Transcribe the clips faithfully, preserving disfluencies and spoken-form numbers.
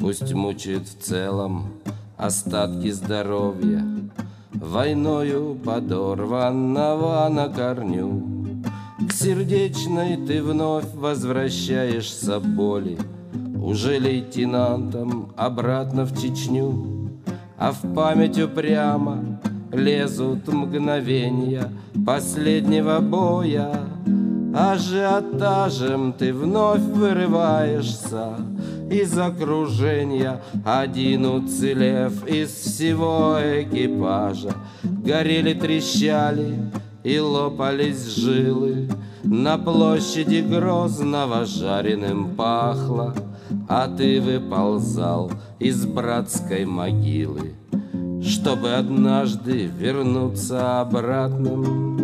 Пусть мучают в целом остатки здоровья, войною подорванного на корню. К сердечной ты вновь возвращаешься боли, уже лейтенантом обратно в Чечню. А в память упрямо лезут мгновенья последнего боя. Ажиотажем ты вновь вырываешься из окружения, один уцелев из всего экипажа. Горели, трещали и лопались жилы, на площади Грозного жареным пахло, а ты выползал из братской могилы, чтобы однажды вернуться обратным.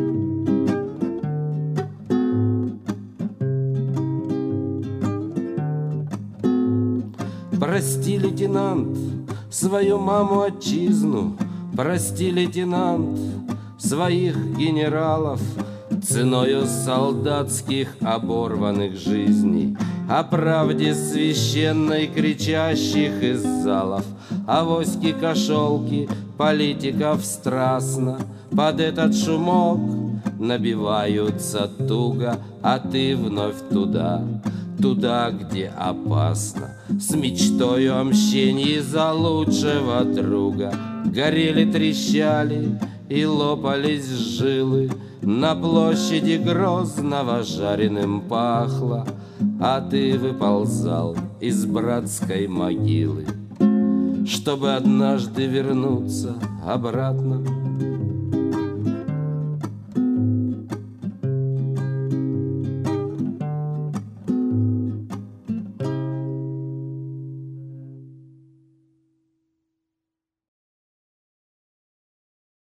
Прости, лейтенант, свою маму-отчизну, прости, лейтенант, своих генералов, ценою солдатских оборванных жизней, о правде священной кричащих из залов, авоськи кошелки политиков страстно под этот шумок набиваются туго, а ты вновь туда, туда, где опасно, с мечтою о мщении за лучшего друга. Горели, трещали и лопались жилы, на площади Грозного жареным пахло, а ты выползал из братской могилы, чтобы однажды вернуться обратно.